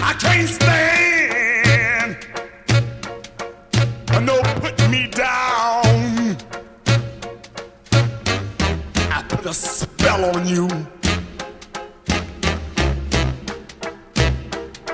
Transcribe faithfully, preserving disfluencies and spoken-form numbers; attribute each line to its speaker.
Speaker 1: I can't stand no put me down. I put a spell on you.